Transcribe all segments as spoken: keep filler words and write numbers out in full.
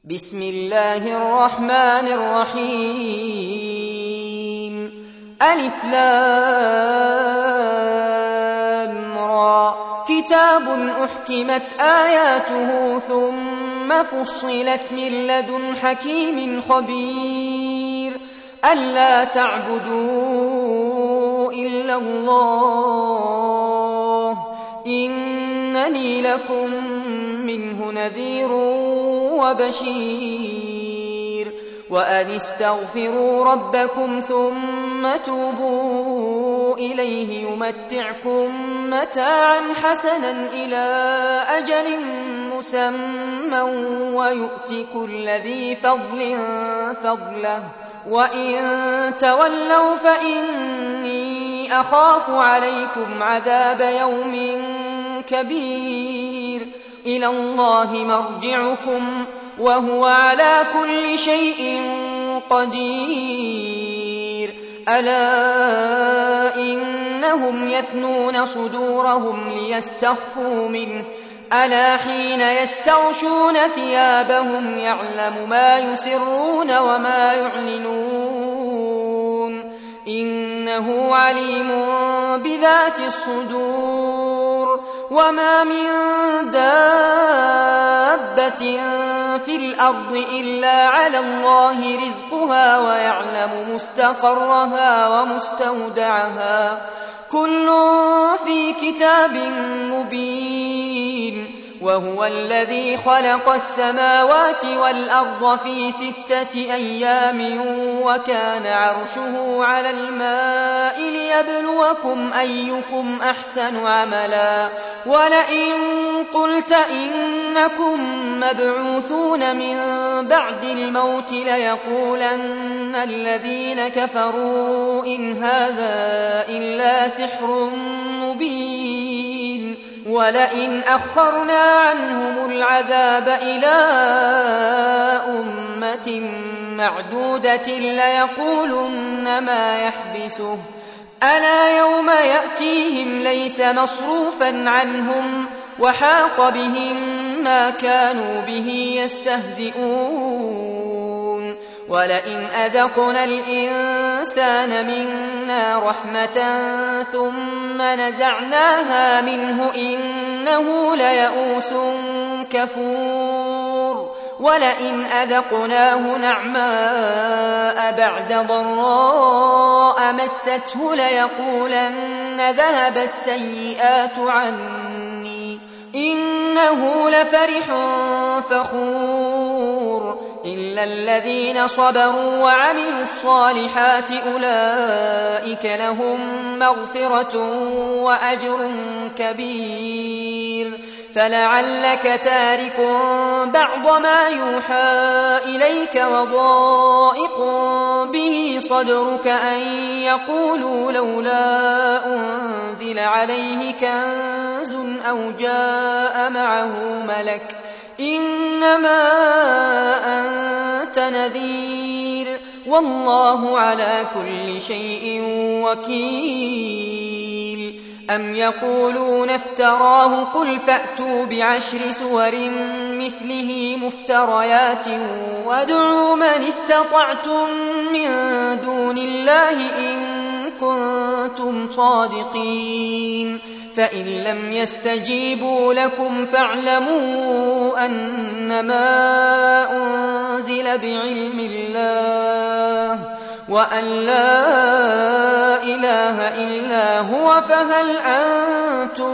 بسم الله الرحمن الرحيم ألف لام را كتاب أحكمت آياته ثم فصلت من لدن حكيم خبير ألا تعبدوا إلا الله إنني لكم منه نذير وبشير وأن استغفروا ربكم ثم توبوا إليه يمتعكم متاعا حسنا إلى أجل مسمى ويؤت كل ذي فضل فضله وإن تولوا فإني أخاف عليكم عذاب يوم كبير إلى الله مرجعكم وهو على كل شيء قدير ألا إنهم يثنون صدورهم ليستخفوا منه ألا حين يستغشون ثيابهم يعلم ما يسرون وما يعلنون إنه عليم بذات الصدور وما من دابة في الأرض إلا على الله رزقها ويعلم مستقرها ومستودعها كل في كتاب مبين وهو الذي خلق السماوات والأرض في ستة أيام وكان عرشه على الماء ليبلوكم أيكم أحسن عملا ولئن قلت إنكم مبعوثون من بعد الموت ليقولن الذين كفروا إن هذا إلا سحر مبين ولئن أخرنا عنهم العذاب إلى أمة معدودة ليقولن ما يحبسه ألا يوم يأتيهم ليس مصروفا عنهم وحاق بهم ما كانوا به يستهزئون ولئن أذقنا الإنسان منا رحمة ثم نزعناها منه إنه ليئوس كفور ولئن أذقناه نعماء بعد ضراء مسته ليقولن ذهب السيئات عني إنه لفرح فخور إلا الذين صبروا وعملوا الصالحات أولئك لهم مغفرة وأجر كبير فلعلك تارك بعض ما يوحى إليك وضائق به صدرك أن يقولوا لولا أنزل عليه كنز أو جاء معه ملك إنما أنت نذير والله على كل شيء وكيل أم يقولون افتراه قل فأتوا بعشر سور مثله مفتريات وادعوا من استطعتم من دون الله إن كنتم صادقين فإن لم يستجيبوا لكم فاعلموا أنما أنزل بعلم الله وأن لا إله إلا هو فهل أنتم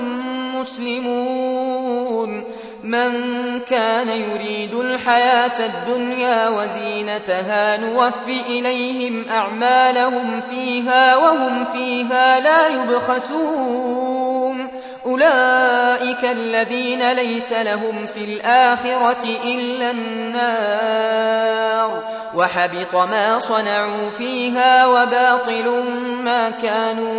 مسلمون من كان يريد الحياة الدنيا وزينتها نوف إليهم أعمالهم فيها وهم فيها لا يبخسون أولئك الذين ليس لهم في الآخرة إلا النار وحبط ما صنعوا فيها وباطل ما كانوا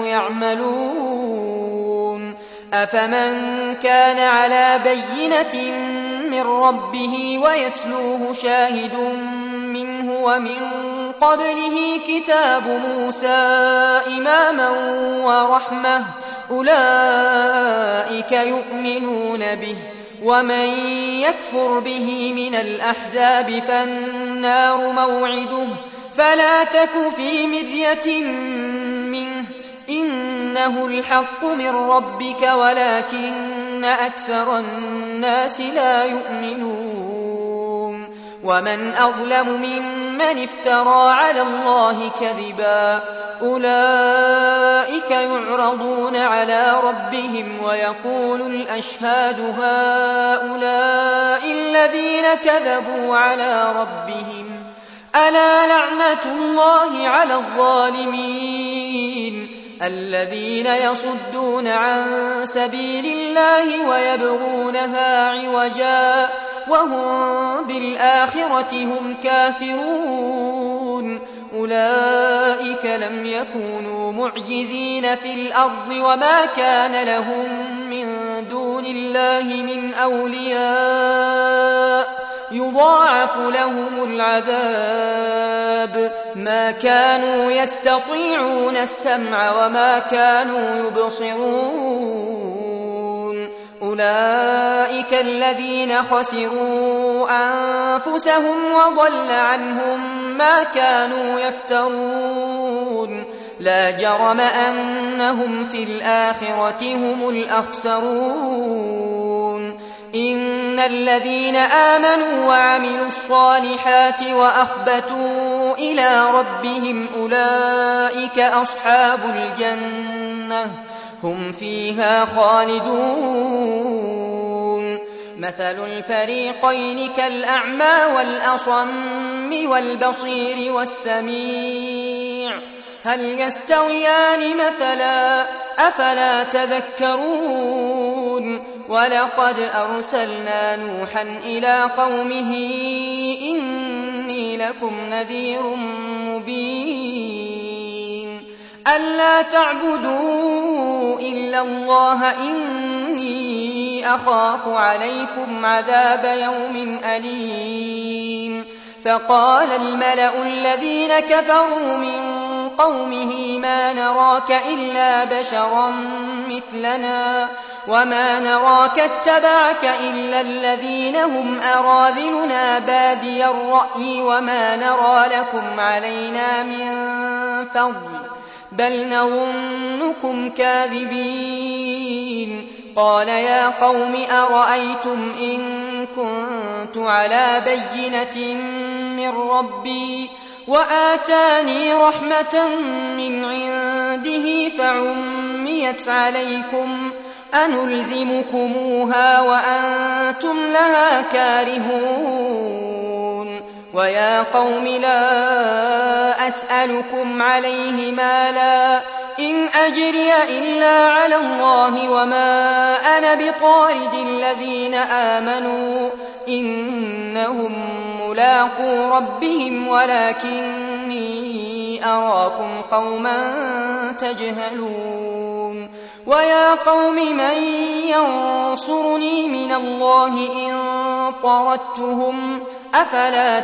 يعملون أفمن كان على بينة من ربه ويتلوه شاهد منه ومن قبله كتاب موسى إماما ورحمة أولئك يؤمنون به ومن يكفر به من الأحزاب فالنار موعده فلا تك في مرية منه إنه الحق من ربك ولكن أكثر الناس لا يؤمنون ومن أظلم ممن افترى على الله كذبا أولئك يعرضون على ربهم ويقول الأشهاد هؤلاء الذين كذبوا على ربهم ألا لعنة الله على الظالمين الذين يصدون عن سبيل الله ويبغونها عوجا وهم بالآخرة هم كافرون أولئك لم يكونوا معجزين في الأرض وما كان لهم من دون الله من أولياء يضاعف لهم العذاب ما كانوا يستطيعون السمع وما كانوا يبصرون أولئك الذين خسروا أنفسهم وضل عنهم ما كانوا يفترون لا جرم أنهم في الآخرة هم الأخسرون إن الذين آمنوا وعملوا الصالحات وأخبتوا إلى ربهم أولئك أصحاب الجنة هم فيها خالدون مثل الفريقين كالأعمى والأصم والبصير والسميع هل يستويان مثلا أفلا تذكرون ولقد أرسلنا نوحا إلى قومه إني لكم نذير مبين ألا تعبدوا إلا الله إني أخاف عليكم عذاب يوم أليم فقال الملأ الذين كفروا من قومه ما نراك إلا بشرا مثلنا وما نراك اتبعك إلا الذين هم أراذلنا بادي الرأي وما نرى لكم علينا من فضل بل نظنكم كاذبين قال يا قوم أرأيتم إن كنت على بينة من ربي وآتاني رحمة من عنده فعميت عليكم أنلزمكموها وأنتم لها كارهون ويا قوم لا أسألكم عليه مالا إن أجري إلا على الله وما أنا بطارد الذين آمنوا إنهم ملاقو ربهم ولكني أراكم قوما تجهلون ويا قوم من ينصرني من الله إن طردتهم أفلا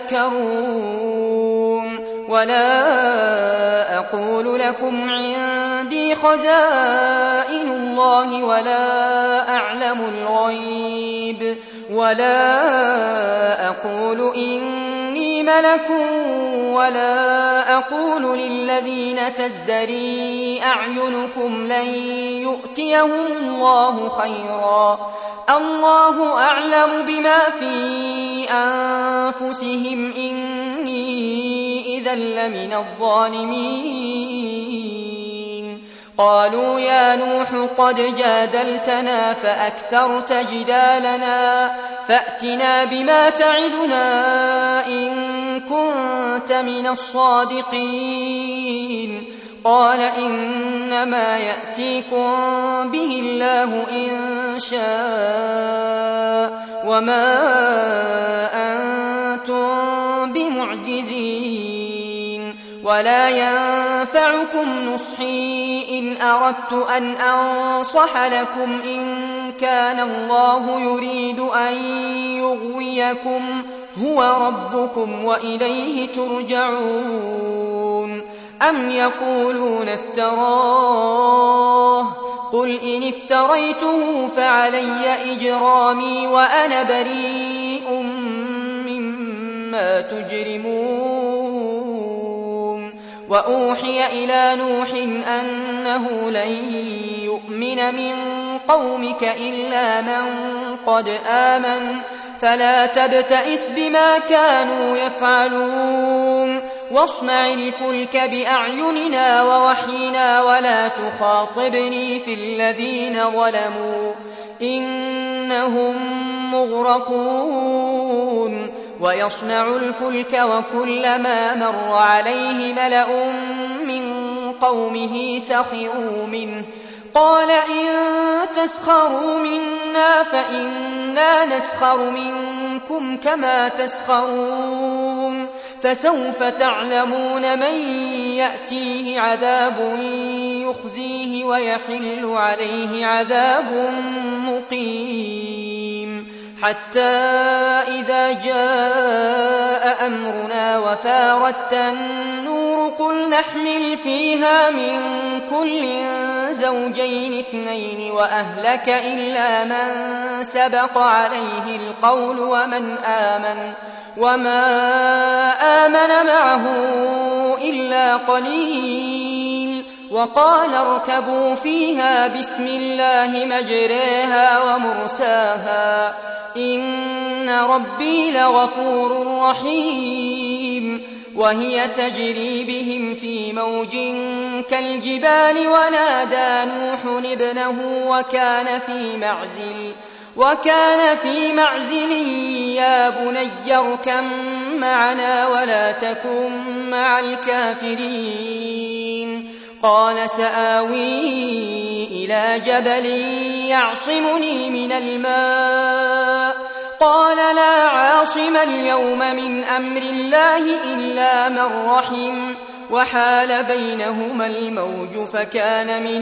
تذكرون ولا أقول لكم عندي خزائن الله ولا أعلم الغيب ولا أقول إني ملك ولا أقول للذين تزدري أعينكم لن يؤتيهم الله خيرا الله أعلم بما في أنفسهم إني إذا لمن الظالمين قالوا يا نوح قد جادلتنا فأكثرت جدالنا فأتنا بما تعدنا إن كنت من الصادقين قال إنما يأتيكم به الله إن شاء وما أنتم بمعجزين ولا ينفعكم نصحي إن أردت أن أنصح لكم إن كان الله يريد أن يغويكم هو ربكم وإليه ترجعون أم يقولون افتراه قل إن افتريته فعلي إجرامي وأنا بريء مما تجرمون وأوحي إلى نوح أنه لن يؤمن من قومك إلا من قد آمن فلا تبتئس بما كانوا يفعلون واصنع الفلك بأعيننا ووحينا ولا تخاطبني في الذين ظلموا إنهم مغرقون ويصنع الفلك وكلما مر عليه ملأ من قومه سخروا منه قال إن تسخروا منا فإنا نسخر منكم كما تسخرون فسوف تعلمون من يأتيه عذاب يخزيه ويحل عليه عذاب مقيم حتى إذا جاء أمرنا وفارت النور قل نحمل فيها من كل زوجين اثنين وأهلك إلا من سبق عليه القول ومن آمن وما آمن معه إلا قليل وقال اركبوا فيها بسم الله مجريها ومرساها إن ربي لغفور رحيم وهي تجري بهم في موج كالجبال ونادى نوح ابنه وكان في معزل وكان في معزل يا بني اركب معنا ولا تكن مع الكافرين قال سآوي إلى جبل يعصمني من الماء قال لا عاصم اليوم من أمر الله إلا من رحم وحال بينهما الموج فكان من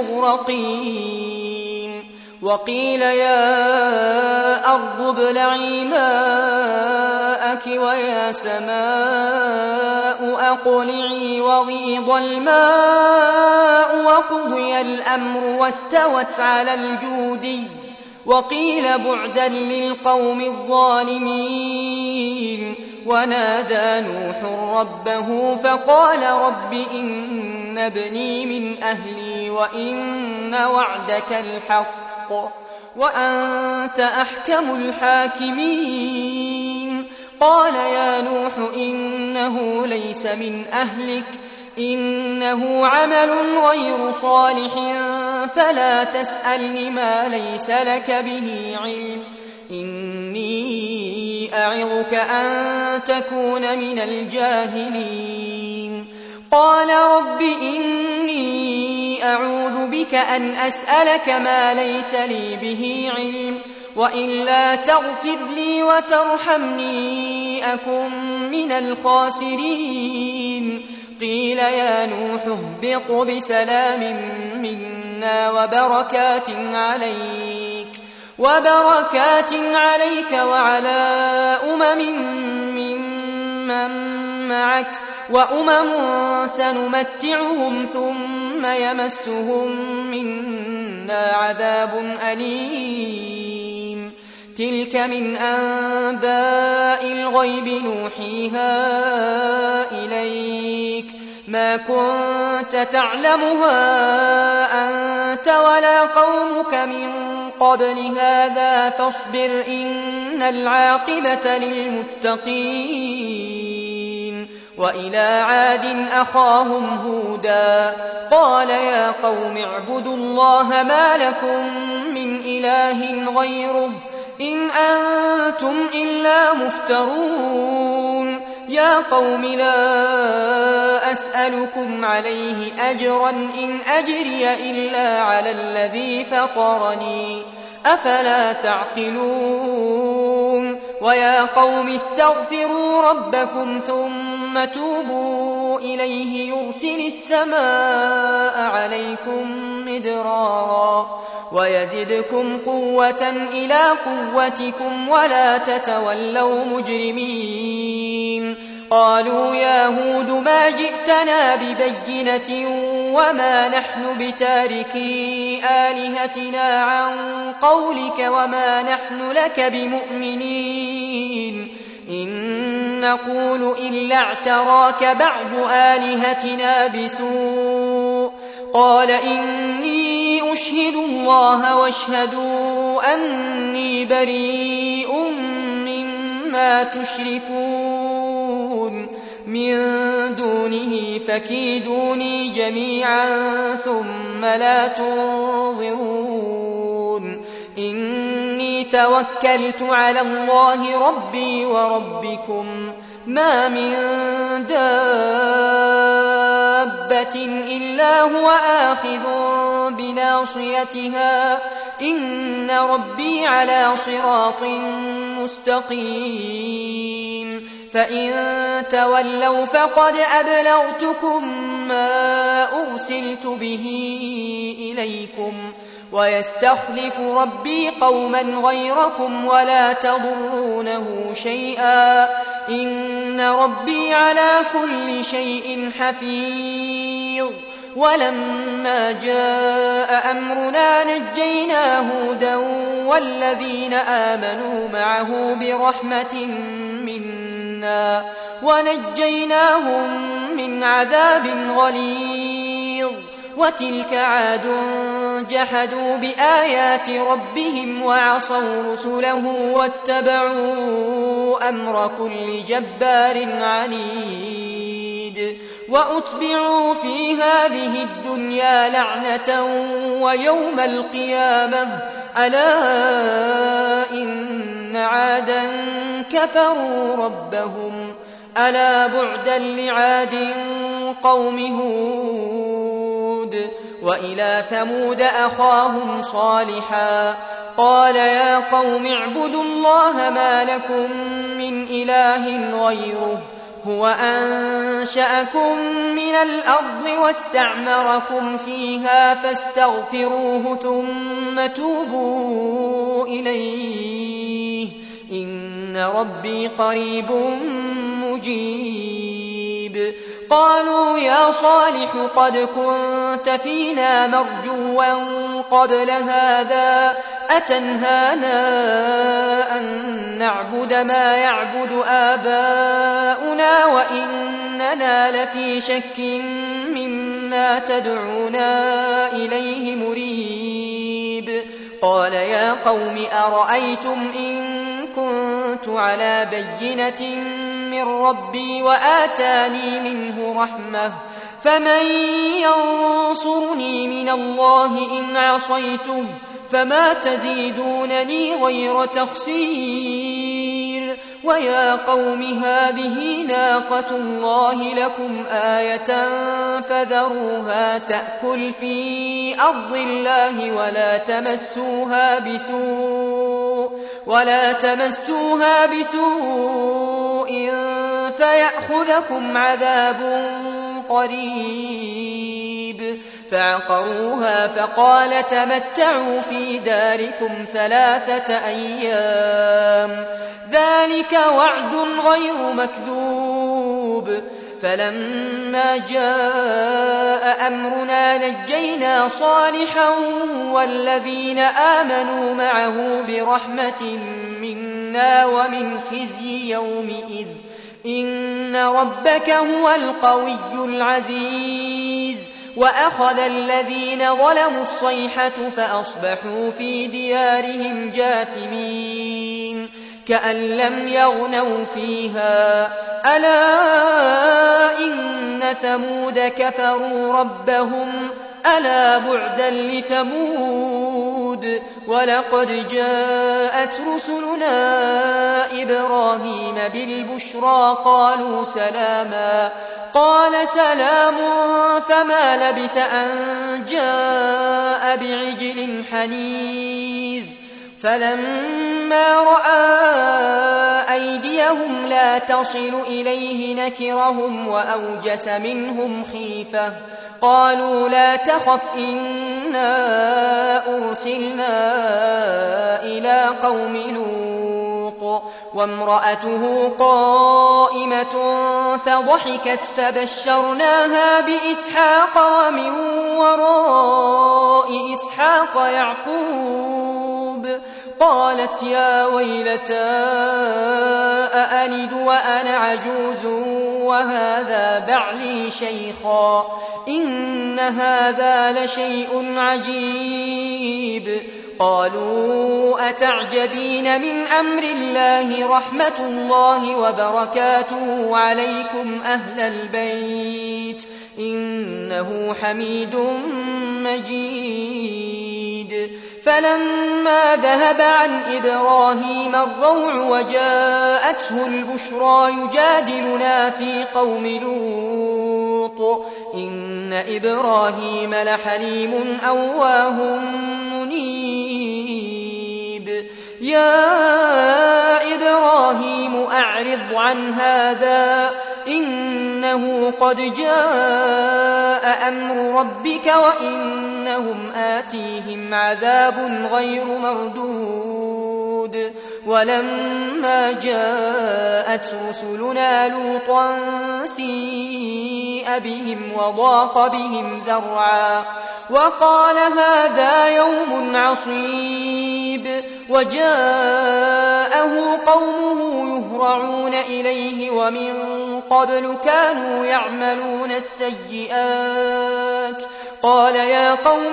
المغرقين وقيل يا أرض ابلعي ماءك ويا سماء أقلعي وغيض الماء وقضي الأمر واستوت على الجودي وقيل بعدا للقوم الظالمين ونادى نوح ربه فقال رب إن ابني من أهلي وإن وعدك الحق وأنت أحكم الحاكمين قال يا نوح إنه ليس من أهلك إنه عمل غير صالح فلا تسألني ما ليس لك به علم إني أعظك أن تكون من الجاهلين قال رب إني أعوذ بك أن أسألك ما ليس لي به علم وإلا تغفر لي وترحمني أكن من الخاسرين قيل يا نوح اهبط بسلام منا وبركات عليك وبركات عليك وعلى أمم ممن معك وأمم سنمتعهم ثم يمسهم منا عذاب أليم تلك من أنباء الغيب نوحيها إليك ما كنت تعلمها أنت ولا قومك من قبل هذا فاصبر إن العاقبة للمتقين وإلى عاد أخاهم هودا قال يا قوم اعبدوا الله ما لكم من إله غيره إن أنتم إلا مفترون يا قوم لا أسألكم عليه أجرا إن أجري إلا على الذي فطرني أفلا تعقلون ويا قوم استغفروا ربكم ثم توبوا إليه يرسل السماء عليكم مدرارا ويزدكم قوة إلى قوتكم ولا تتولوا مجرمين قالوا يا هود ما جئتنا ببينة وما نحن بتاركي آلهتنا عن قولك وما نحن لك بمؤمنين إن نقول إلا اعتراك بعض آلهتنا بسوء قال إني أشهد الله واشهدوا أني بريء مما تشركون من دونه فكيدوني جميعا ثم لا تنظرون إني توكلت على الله ربي وربكم ما من دابة إلا هو آخذ بناصيتها إن ربي على صراط مستقيم فإن تولوا فقد أبلغتكم ما أرسلت به إليكم ويستخلف ربي قوما غيركم ولا تضرونه شيئا إن ربي على كل شيء حفيظ ولما جاء أمرنا نجينا هودا والذين آمنوا معه برحمة منا ونجيناهم من عذاب غليظ وتلك عاد جحدوا بآيات ربهم وعصوا رسله واتبعوا أمر كل جبار عنيد وأتبعوا في هذه الدنيا لعنة ويوم القيامة ألا إن عادا كفروا ربهم ألا بعدا لعاد قوم هود وإلى ثمود أخاهم صالحا قال يا قوم اعبدوا الله ما لكم من إله غيره هو أنشأكم من الأرض واستعمركم فيها فاستغفروه ثم توبوا إليه إن ربي قريب مجيب قالوا يا صالح قد كنت فينا مرجوا قبل هذا أتنهانا أن نعبد ما يعبد آباؤنا وإننا لفي شك مما تدعونا إليه مريب قال يا قوم أرأيتم إن كنت على بينة من ربي وآتاني منه رحمة فمن ينصرني من الله إن عصيته فما تزيدونني غير تخسير ويا قوم هذه ناقة الله لكم آية فذروها تأكل في أرض الله ولا تمسوها بسوء ولا تمسوها بسوء فيأخذكم عذاب قريب فعقروها فقال تمتعوا في داركم ثلاثة أيام ذلك وعد غير مكذوب فلما جاء أمرنا نجينا صالحا والذين آمنوا معه برحمة منا ومن خزي يومئذ إن ربك هو القوي العزيز وأخذ الذين ظلموا الصيحة فأصبحوا في ديارهم جاثمين كأن لم يغنوا فيها ألا إن ثمود كفروا ربهم ألا بعدا لثمود ولقد جاءت رسلنا إبراهيم بالبشرى قالوا سلاما قال سلام فما لبث أن جاء بعجل حنيذ فلما رأى أيديهم لا تصل إليه نكرهم وأوجس منهم خيفة قالوا لا تخف إنا أرسلنا إلى قوم لوط وامرأته قائمة فضحكت فبشرناها بإسحاق ومن وراء إسحاق يعقوب قالت يا ويلتى أألد وأنا عجوز وهذا بعلي شيخا إن هذا لشيء عجيب قالوا أتعجبين من أمر الله رحمة الله وبركاته عليكم أهل البيت إنه حميد مجيد فلما ذهب عن إبراهيم الروع وجاءته البشرى يجادلنا في قوم لوط إن إبراهيم لحليم أواه منيب يا إبراهيم أعرض عن هذا إنه قد جاء أمر ربك وإنهم آتيهم عذاب غير مردود ولما جاءت رسلنا لوطا سيء بهم وضاق بهم ذرعا وقال هذا يوم عصيب وجاءه قومه يهرعون إليه ومن قبل كانوا يعملون السيئات قال يا قوم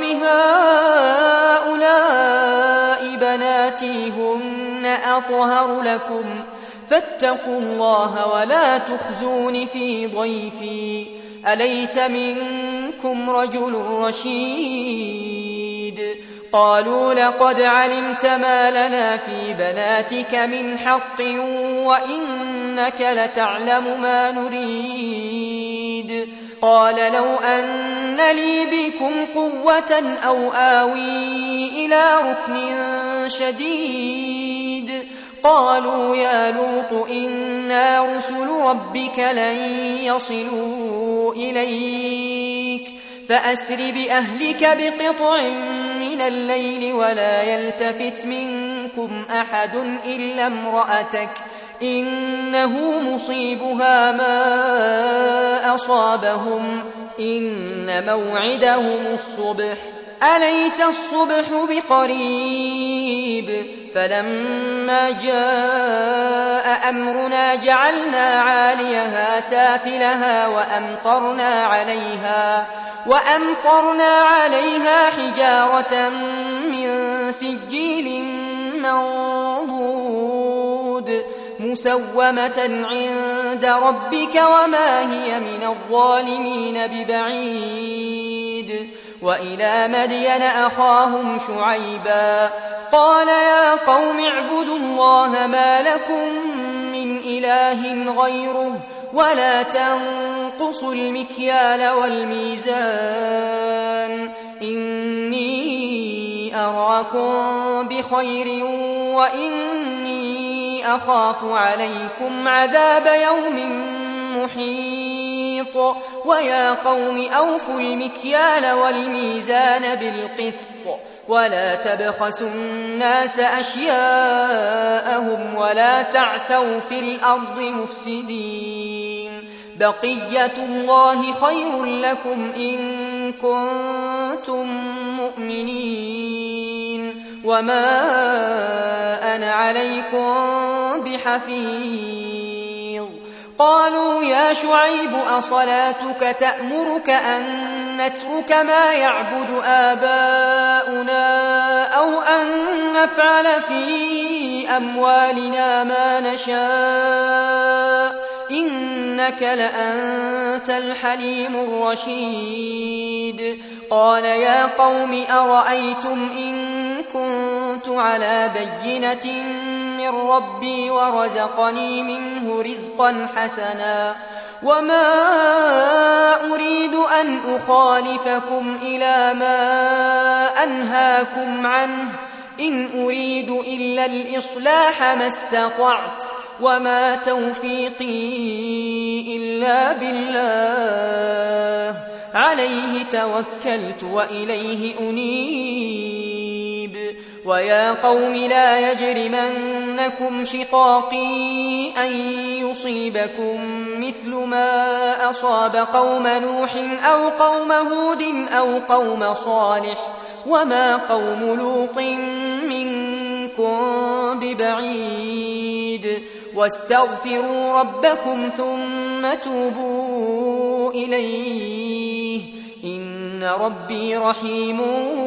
هؤلاء بناتي هن أطهر لكم فاتقوا الله ولا تخزون في ضيفي أليس منكم رجل رشيد قالوا لقد علمت ما لنا في بناتك من حق وإنك لتعلم ما نريد قال لو أن لي بكم قوة أو آوي إلى ركن شديد قالوا يا لوط إنا رسل ربك لن يصلوا إليك فأسر بأهلك بقطع من الليل ولا يلتفت منكم أحد إلا امرأتك إنه مصيبها ما أصابهم إن موعدهم الصبح أليس الصبح بقريب فلما جاء أمرنا جعلنا عاليها سافلها وأمطرنا عليها وأمطرنا عليها حجارة من سجيل منضود مسومة عند ربك وما هي من الظالمين ببعيد وإلى مدين أخاهم شعيبا قال يا قوم اعبدوا الله ما لكم من إله غيره ولا تنقصوا المكيال والميزان إني أراكم بخير وإني أخاف عليكم عذاب يوم محيط ويا قوم أوفوا المكيال والميزان بالقسط ولا تبخسوا الناس أشياءهم ولا تعثوا في الأرض مفسدين بقية الله خير لكم إن كنتم مؤمنين وما أنا عليكم بحفيظ قالوا يا شعيب أصلاتك تأمرك أن نترك ما يعبد آباؤنا أو أن نفعل في أموالنا ما نشاء إنك لأنت الحليم الرشيد قال يا قوم أرأيتم إن كنت على بينة من ربي ورزقني منه رزقا حسنا وما أريد أن أخالفكم إلى ما أنهاكم عنه إن أريد إلا الإصلاح ما استطعت وما توفيقي إلا بالله عليه توكلت وإليه أنيب ويا قوم لا يجرمنكم شقاقي أن يصيبكم مثل ما أصاب قوم نوح أو قوم هود أو قوم صالح وما قوم لوط منكم ببعيد واستغفروا ربكم ثم توبوا إليه إن ربي رحيم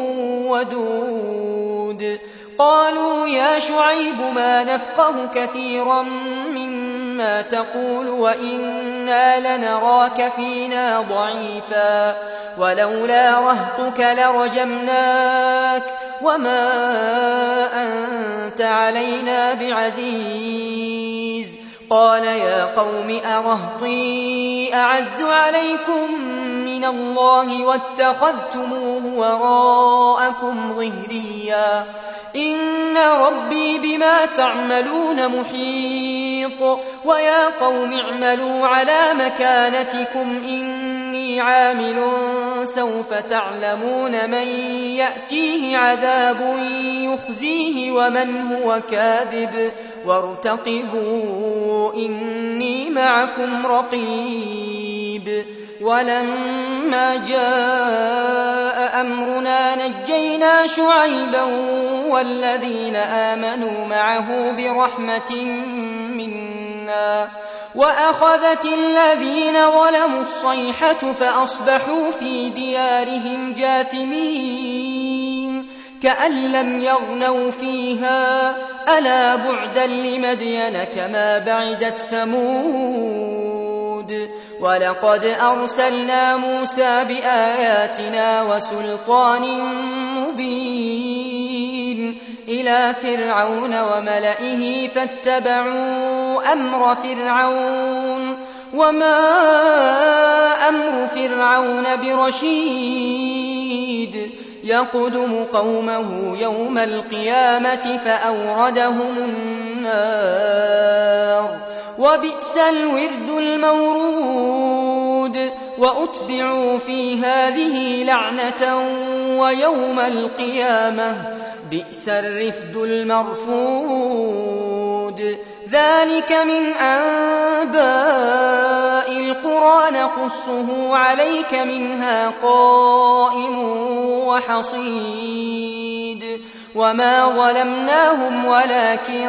ودود. قالوا يا شعيب ما نفقه كثيرا مما تقول وإنا لنراك فينا ضعيفا ولولا رهطك لرجمناك وما أنت علينا بعزيز. قال يا قوم أرهطي أعز عليكم من الله واتخذتموه وراءكم ظهريا إن ربي بما تعملون محيط. ويا قوم اعملوا على مكانتكم إني عامل سوف تعلمون من يأتيه عذاب يخزيه ومن هو كاذب وارتقبوا إني معكم رقيب. ولما جاء أمرنا نجينا شعيبا والذين آمنوا معه برحمة منا وأخذت الذين ظلموا الصيحة فأصبحوا في ديارهم جاثمين كأن لم يغنوا فيها ألا بعدا لمدين كما بعدت ثمود. ولقد أرسلنا موسى بآياتنا وسلطان مبين إلى فرعون وملئه فاتبعوا أمر فرعون وما أمر فرعون برشيد يقدم قومه يوم القيامة فأوردهم النار وبئس الورد المورود. وأتبعوا في هذه لعنة ويوم القيامة بئس الرفد المرفود. ذلك من أنباء القرى نقصه عليك منها قائم وحصيد. وما ظلمناهم ولكن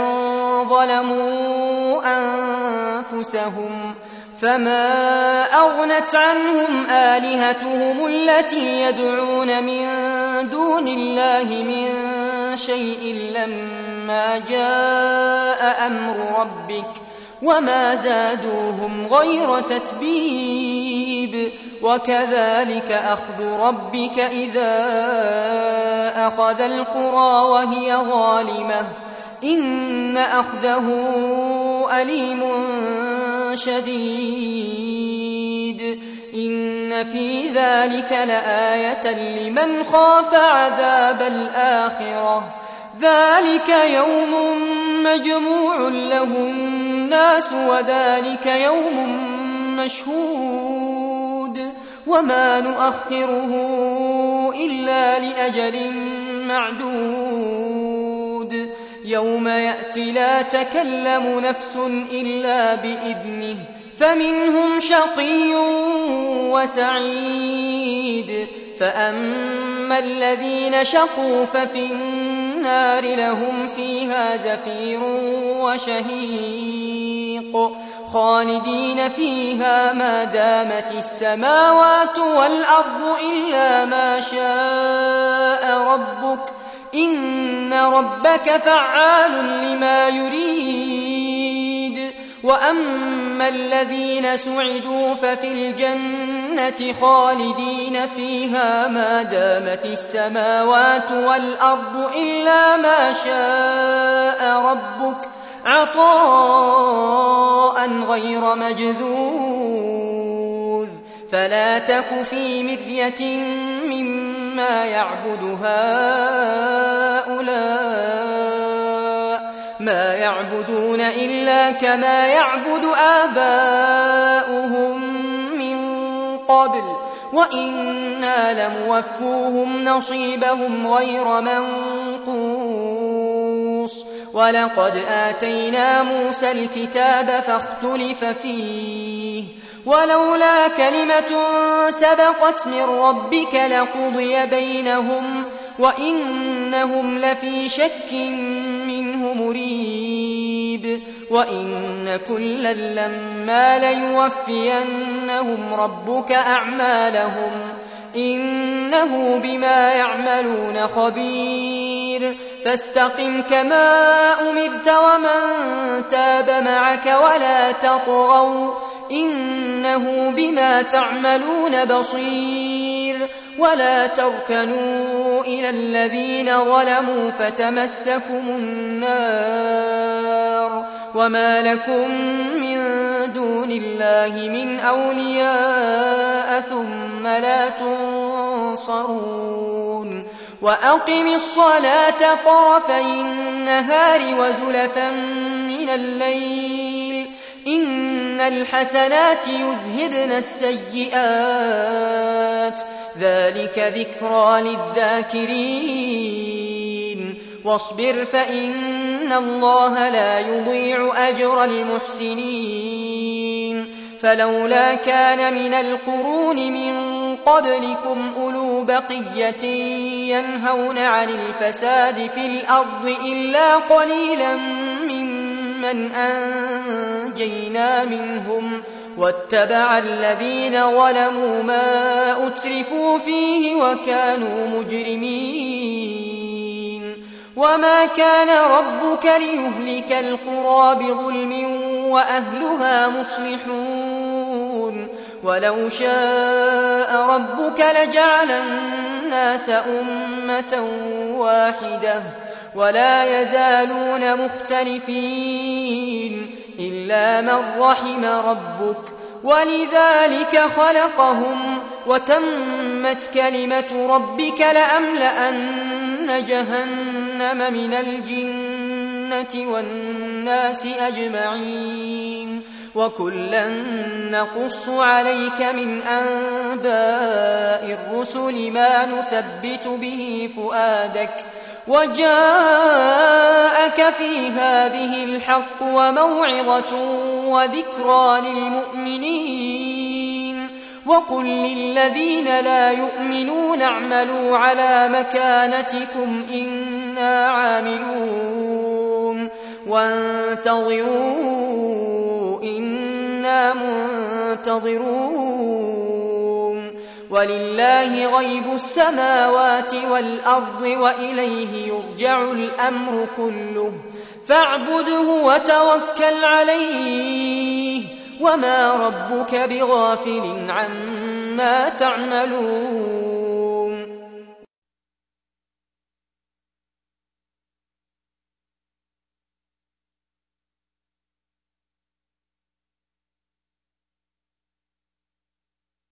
ظلموا أنفسهم فما أغنت عنهم آلهتهم التي يدعون من دون الله من شيء لما جاء أمر ربك وما زادوهم غير تتبيب. وكذلك أخذ ربك إذا أخذ القرى وهي ظالمة إن أخذه أليم شديد. إن في ذلك لآية لمن خاف عذاب الآخرة ذلك يوم مجموع له الناس وذلك يوم مشهود وما نؤخره إلا لأجل معدود. يوم يأتي لا تكلم نفس إلا بإذنه فمنهم شقي وسعيد. فأما الذين شقوا ففي النار لهم فيها زفير وشهيق خالدين فيها ما دامت السماوات والأرض إلا ما شاء ربك إن ربك فعال لما يريد. وأما الذين سعدوا ففي الجنة خالدين فيها ما دامت السماوات والأرض إلا ما شاء ربك عطاء غير مجذوذ. فلا تك في مرية مما يعبد هؤلاء ما يعبدون إلا كما يعبد آباؤهم من قبل وإنا لموفوهم نصيبهم غير منقوص. وَلَقَدْ آتَيْنَا مُوسَى الْكِتَابَ فَاخْتُلِفَ فِيهِ وَلَوْلَا كَلِمَةٌ سَبَقَتْ مِنْ رَبِّكَ لَقُضِيَ بَيْنَهُمْ وَإِنَّهُمْ لَفِي شَكٍّ مِّنْهُ مُرِيبٍ وَإِنَّ كُلًّا لَّمَّا لَيُوَفِّيَنَّهُمْ رَبُّكَ أَعْمَالَهُمْ إِنَّهُ بِمَا يَعْمَلُونَ خَبِيرٌ فاستقم كما أمرت ومن تاب معك ولا تطغوا إنه بما تعملون بصير ولا تركنوا إلى الذين ظلموا فتمسكم النار وما لكم من دون الله من أولياء ثم لا تنصرون وأقم الصلاة طرفي النهار وزلفا من الليل إن الحسنات يذهبن السيئات ذلك ذكرى للذاكرين واصبر فإن الله لا يضيع أجر المحسنين فلولا كان من القرون من قبلكم أولو بقية ينهون عن الفساد في الأرض إلا قليلا ممن أنجينا منهم واتبع الذين ظلموا ما أترفوا فيه وكانوا مجرمين وما كان ربك ليهلك القرى بظلم وأهلها مصلحون ولو شاء ربك لجعل الناس أمة واحدة ولا يزالون مختلفين إلا من رحم ربك ولذلك خلقهم وتمت كلمة ربك لأملأن جهنم من الجنة والناس أجمعين وكلا نقص عليك من أنباء الرسل ما نثبت به فؤادك وجاءك في هذه الحق وموعظة وذكرى للمؤمنين وقل للذين لا يؤمنون اعملوا على مكانتكم إنا عاملون وانتظروا إنا منتظرون ولله غيب السماوات والأرض وإليه يرجع الأمر كله فاعبده وتوكل عليه وما ربك بغافل عما تعملون